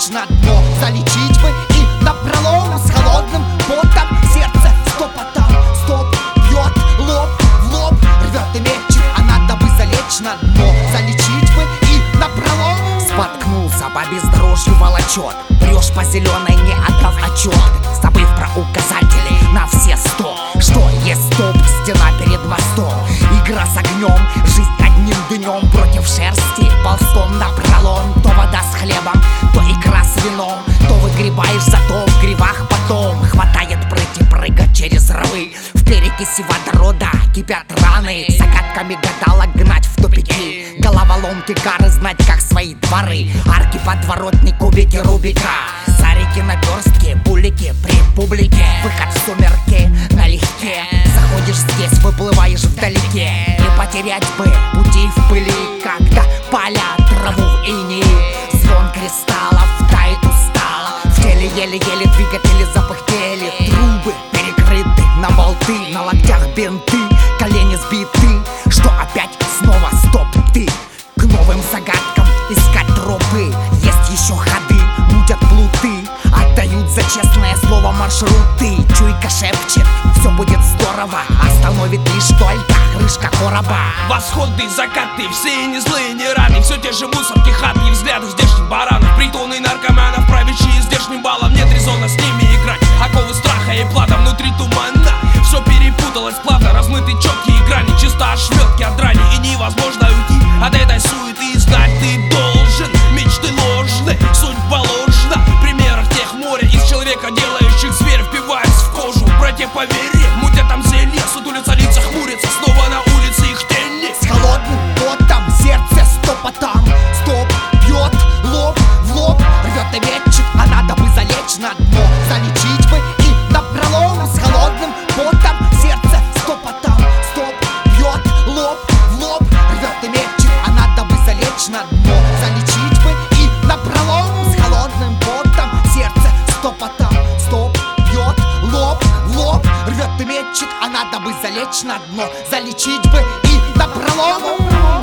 залечь на дно. Залечить бы и напролом с холодным потом. Сердце стопотом, стоп, бьет лоб в лоб, рвет и мечет, а надо бы залечь на дно. Залечить бы и напролом. Споткнулся, по бездорожью волочет, прешь по зеленой, не отдав отчет, забыв про указатели на все 100. Что есть стоп, стена перед мостом, игра с огнем, жизнь одним днем против шерсти, ползком напролом. То вода с хлебом, то икра с вином, то выгребаешь, зато в гривах потом хватает прыть и прыгать через рвы. В перекиси водорода кипят раны, загадками гадалок гнать в тупики, головоломки гары знать как свои дворы, арки, подворотни, кубики Рубика, сарики, наперстки, булики при публике, выход в сумерки налегке. Заходишь здесь, выплываешь вдалеке, не потерять бы пути в пыли, когда поля траву в инеи. Звон кристаллов тает устало, в теле еле-еле двигатели запыхтели, трубы перекрыты на болты, на локтях бинты, колени сбиты. Что опять снова стоп ты? К новым загадкам искать тропы, есть еще ходы, мутят плуты, отдают за честное слово маршруты. Чуйка шепчет, все будет здорово, остановит лишь только крышка короба. Восходы, закаты, все не злые, не рады, все те же мусорки, хаты и взгляды здешних баранов, притоны наркоманов, правящие здешним балом. Нет резона с ними играть, оковы страха и плата внутри тумана. Все перепуталось плавно, размыты четкие грани, чисто ошметки от драни, и невозможно уйти от этой суеты. Знать ты должен, мечты ложны, судьба ложна, примеров тех море из человека, делающих зверя, впиваясь в кожу. Братья, поверь, мутят там зелье, сутулятся лица, хмурятся, снова на улице их тени. С холодным потом, сердце стопотом, стоп, бьет лоб в лоб, рвет и мечет, а надо бы залечь на дно. Залечить бы и напролом. С холодным потом, сердце стопотом, стоп, бьет лоб в лоб, рвет и мечет, а надо бы залечь на дно. Залечить бы и напролом. С холодным потом, сердце стопотом, стоп, бьет лоб в лоб, рвет и мечет, а надо бы залечь на дно. Залечить бы и напролом.